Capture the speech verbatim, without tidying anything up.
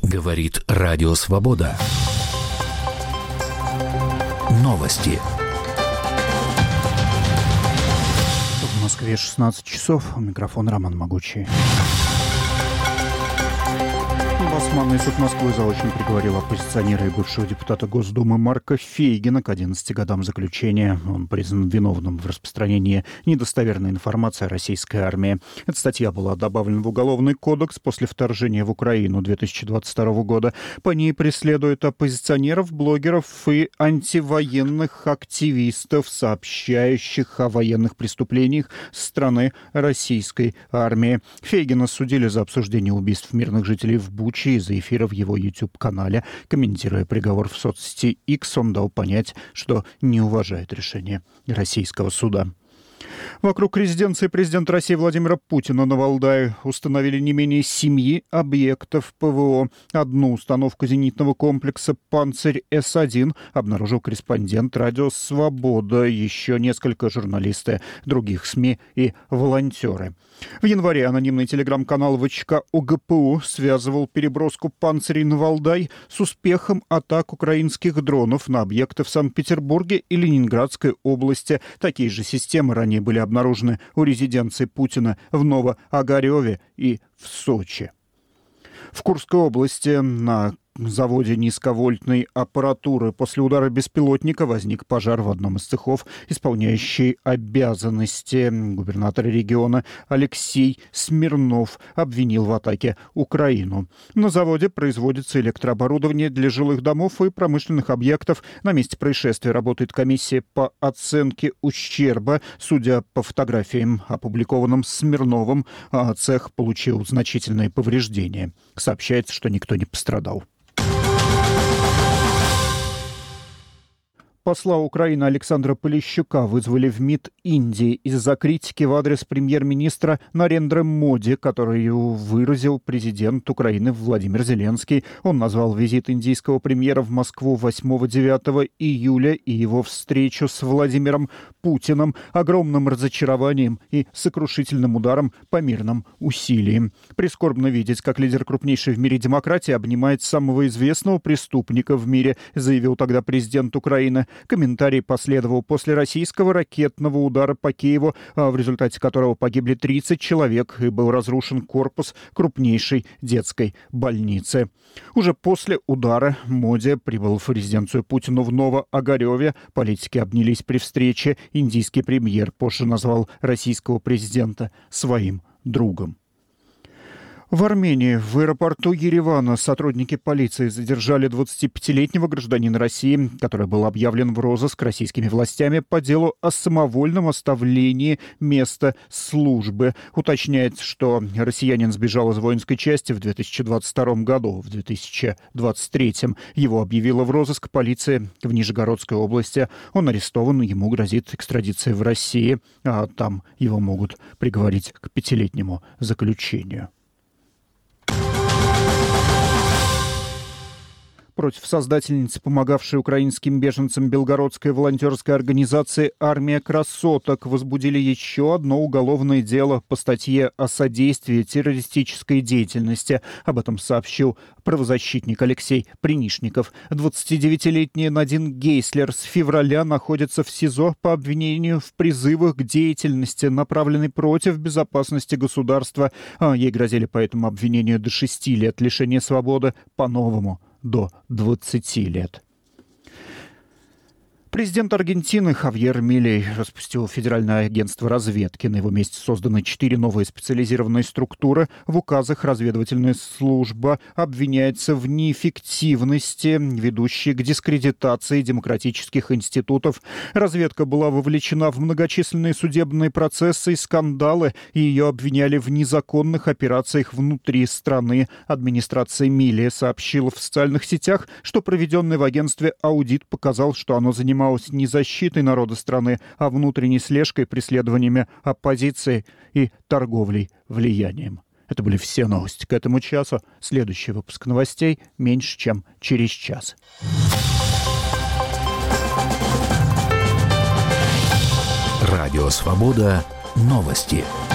Говорит Радио Свобода. Новости. В Москве шестнадцать часов. Микрофон Роман Могучий. Басманный суд Москвы заочно приговорил оппозиционера и бывшего депутата Госдумы Марка Фейгина к одиннадцати годам заключения. Он признан виновным в распространении недостоверной информации о российской армии. Эта статья была добавлена в Уголовный кодекс после вторжения в Украину две тысячи двадцать второго года. По ней преследуют оппозиционеров, блогеров и антивоенных активистов, сообщающих о военных преступлениях со стороны российской армии. Фейгина судили за обсуждение убийств мирных жителей в Буче из-за эфира в его YouTube-канале. Комментируя приговор в соцсети X, он дал понять, что не уважает решение российского суда. Вокруг резиденции президента России Владимира Путина на Валдае установили не менее семи объектов ПВО. Одну установку зенитного комплекса «Панцирь-С один» обнаружил корреспондент радио «Свобода», еще несколько журналисты других СМИ и волонтеры. В январе анонимный телеграм-канал ВЧК ОГПУ связывал переброску «Панцирей» на Валдай с успехом атак украинских дронов на объекты в Санкт-Петербурге и Ленинградской области. Такие же системы ранее были обнаружены у резиденции Путина в Новоогареве и в Сочи. В Курской области на заводе низковольтной аппаратуры после удара беспилотника возник пожар в одном из цехов. Исполняющий обязанности губернатора региона Алексей Смирнов обвинил в атаке Украину. На заводе производится электрооборудование для жилых домов и промышленных объектов. На месте происшествия работает комиссия по оценке ущерба. Судя по фотографиям, опубликованным Смирновым, цех получил значительные повреждения. Сообщается, что никто не пострадал. Посла Украины Александра Полищука вызвали в МИД Индии из-за критики в адрес премьер-министра Нарендры Моди, которую выразил президент Украины Владимир Зеленский. Он назвал визит индийского премьера в Москву восьмого-девятого июля и его встречу с Владимиром Путиным огромным разочарованием и сокрушительным ударом по мирным усилиям. Прискорбно видеть, как лидер крупнейшей в мире демократии обнимает самого известного преступника в мире, заявил тогда президент Украины. Комментарий последовал после российского ракетного удара по Киеву, в результате которого погибли тридцать человек и был разрушен корпус крупнейшей детской больницы. Уже после удара Моди прибыл в резиденцию Путина в Новоогареве. Политики обнялись при встрече. Индийский премьер позже назвал российского президента своим другом. В Армении в аэропорту Еревана сотрудники полиции задержали двадцатипятилетнего гражданина России, который был объявлен в розыск российскими властями по делу о самовольном оставлении места службы. Уточняется, что россиянин сбежал из воинской части в две тысячи двадцать втором году. В две тысячи двадцать третьем его объявила в розыск полиция в Нижегородской области. Он арестован, ему грозит экстрадиция в России, а там его могут приговорить к пятилетнему заключению. Против создательницы, помогавшей украинским беженцам белгородской волонтерской организации «Армия красоток», возбудили еще одно уголовное дело по статье о содействии террористической деятельности. Об этом сообщил правозащитник Алексей Принишников. двадцатидевятилетняя Надин Гейслер с февраля находится в СИЗО по обвинению в призывах к деятельности, направленной против безопасности государства. Ей грозили по этому обвинению до шести лет лишения свободы, по-новому до двадцати лет. Президент Аргентины Хавьер Милей распустил Федеральное агентство разведки. На его месте созданы четыре новые специализированные структуры. В указах разведывательная служба обвиняется в неэффективности, ведущей к дискредитации демократических институтов. Разведка была вовлечена в многочисленные судебные процессы и скандалы, и ее обвиняли в незаконных операциях внутри страны. Администрация Милея сообщила в социальных сетях, что проведенный в агентстве аудит показал, что оно занималось не защитой народа страны, а внутренней слежкой, преследованиями оппозиции и торговлей влиянием. Это были все новости к этому часу. Следующий выпуск новостей меньше, чем через час. Радио «Свобода». Новости.